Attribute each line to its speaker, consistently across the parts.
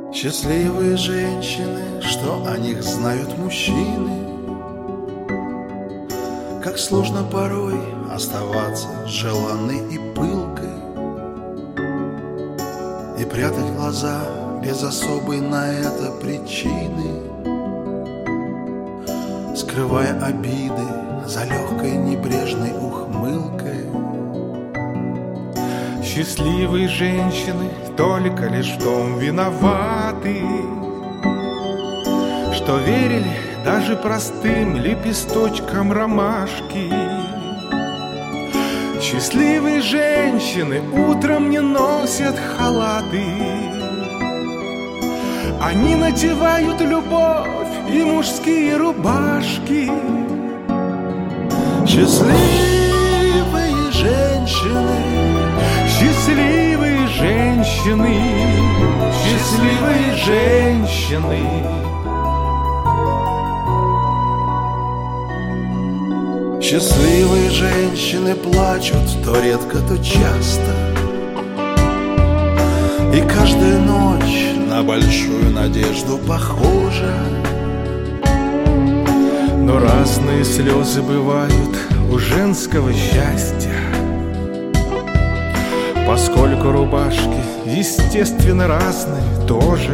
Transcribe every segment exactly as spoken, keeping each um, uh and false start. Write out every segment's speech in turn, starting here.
Speaker 1: Счастливые женщины, что о них знают мужчины. Как сложно порой оставаться желанной и пылкой и прятать глаза без особой на это причины, скрывая обиды за легкой небрежной ухмылкой.
Speaker 2: Счастливые женщины только лишь в том виноваты, что верили даже простым лепесточкам ромашки. Счастливые женщины утром не носят халаты, они надевают любовь и мужские рубашки.
Speaker 1: Счастливые женщины,
Speaker 2: счастливые женщины, счастливые женщины.
Speaker 1: Счастливые женщины плачут то редко, то часто, и каждая ночь на большую надежду похожа.
Speaker 2: Но разные слезы бывают у женского счастья, поскольку рубашки, естественно, разные тоже.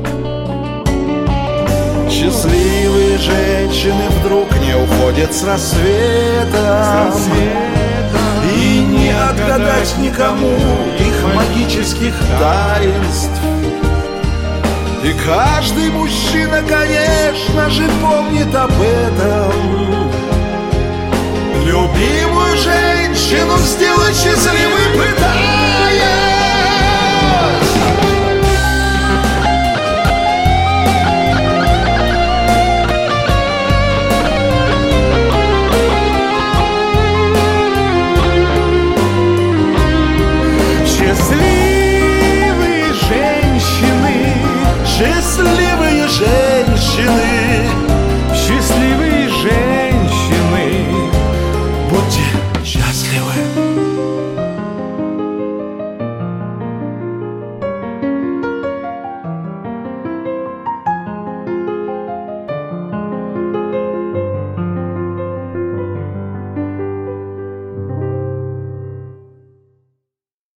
Speaker 1: Счастливые женщины вдруг не уходят с рассветом,
Speaker 2: с рассветом.
Speaker 1: И не отгадать никому их магических таинств. И каждый мужчина, конечно же, помнит об этом. Любимую женщину